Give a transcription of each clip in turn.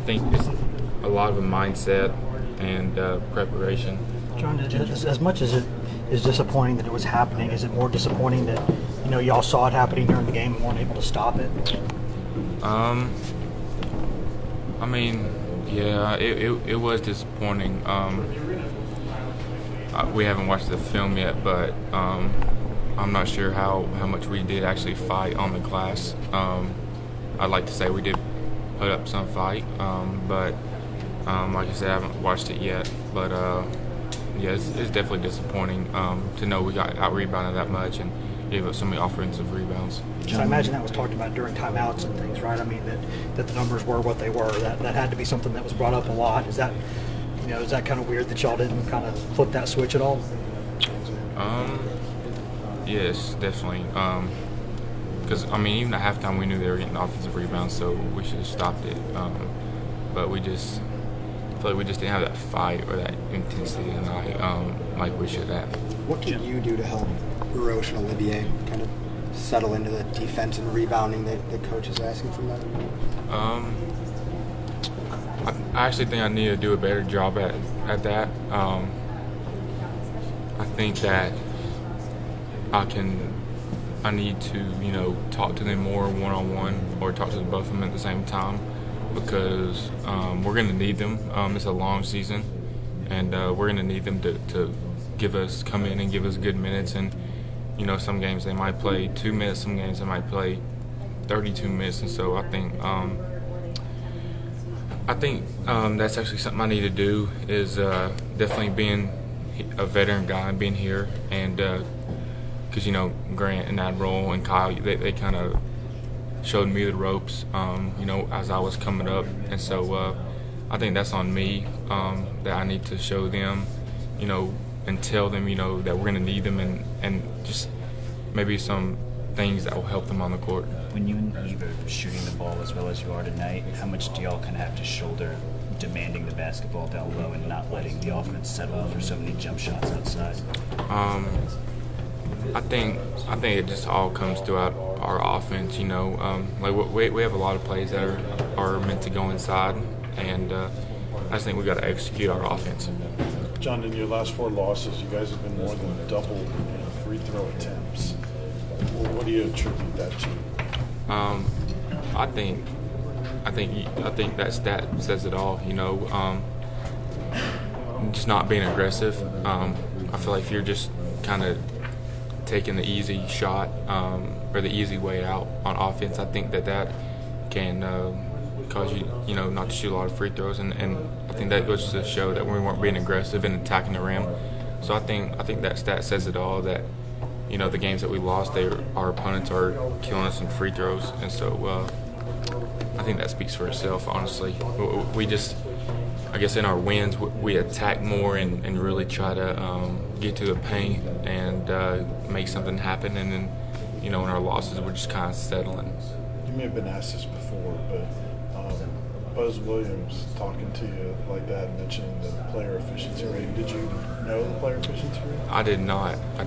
think it's a lot of a mindset and preparation. John, as much as it is disappointing that it was happening, is it more disappointing that y'all saw it happening during the game and weren't able to stop it? I mean, yeah, it was disappointing. We haven't watched the film yet, but I'm not sure how much we did actually fight on the glass. I'd like to say we did put up some fight, but like I said, I haven't watched it yet. But yeah, it's definitely disappointing to know we got out-rebounded that much and gave up so many offensive rebounds. So I imagine that was talked about during timeouts and things, right? I mean, that the numbers were what they were. That had to be something that was brought up a lot. Is that kind of weird that y'all didn't kind of flip that switch at all? Yes, definitely. Because I mean, even at halftime, we knew they were getting offensive rebounds, so we should have stopped it. But I feel like we just didn't have that fight or that intensity tonight, like we should have. What can you do to help Urosh and Olivier kind of settle into the defense and rebounding that the coach is asking from them? I actually think I need to do a better job at that. I think that I need to, talk to them more one-on-one or talk to both of them at the same time because we're going to need them. It's a long season, and we're going to need them to come in and give us good minutes. And, some games they might play 2 minutes, some games they might play 32 minutes. And so I think that's actually something I need to do is definitely being a veteran guy and being here and because Grant and Admiral and Kyle they kind of showed me the ropes as I was coming up, and so I think that's on me that I need to show them and tell them that we're going to need them and just maybe some things that will help them on the court. When you and Eve are shooting the ball as well as you are tonight, how much do y'all kind of have to shoulder demanding the basketball down low and not letting the offense settle for so many jump shots outside? I think it just all comes throughout our offense. Like we have a lot of plays that are meant to go inside, and I just think we got to execute our offense. John, in your last 4 losses, you guys have been more than double in free throw attempts. Well, what do you attribute that to? I think that stat says it all. Just not being aggressive. I feel like if you're just kind of taking the easy shot or the easy way out on offense, I think that can cause you, not to shoot a lot of free throws, and I think that goes to show that we weren't being aggressive and attacking the rim. So I think that stat says it all. That the games that we lost, our opponents are killing us in free throws, and so I think that speaks for itself. Honestly, we just, I guess, in our wins we attack more and really try to get to the paint and make something happen, and then in our losses we're just kind of settling. You may have been asked this before, but Buzz Williams talking to you like that, mentioning the player efficiency rating. Did you know the player efficiency rating? I did not. I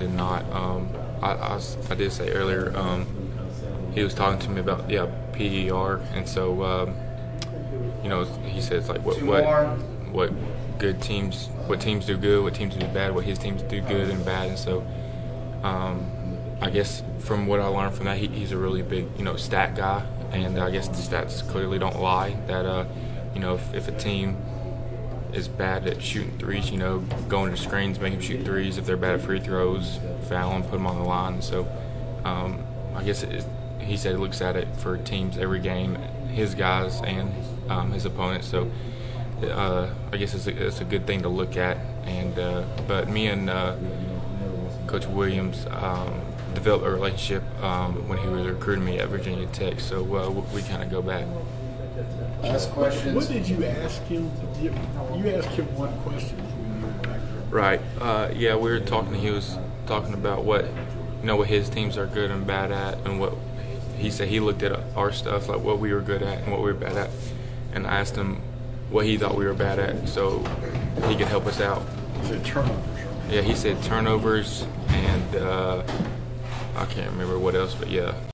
did say earlier he was talking to me about PER, and so he says like what teams do good, what teams do bad, what his teams do good and bad, and so I guess from what I learned from that, he's a really big stat guy, and I guess the stats clearly don't lie. That if a team is bad at shooting threes, going to screens, make them shoot threes. If they're bad at free throws, foul them, put them on the line. So I guess he said he looks at it for teams every game, his guys and his opponents. So I guess it's a good thing to look at. And but me and Coach Williams developed a relationship when he was recruiting me at Virginia Tech. So we kind of go back. Last questions. What did you ask him? You asked him one question when you were back there. Right. Yeah, we were talking. He was talking about what his teams are good and bad at, and what he said. He looked at our stuff, like what we were good at and what we were bad at, and I asked him what he thought we were bad at, so he could help us out. He said turnovers. Right? Yeah, he said turnovers, and I can't remember what else, but yeah.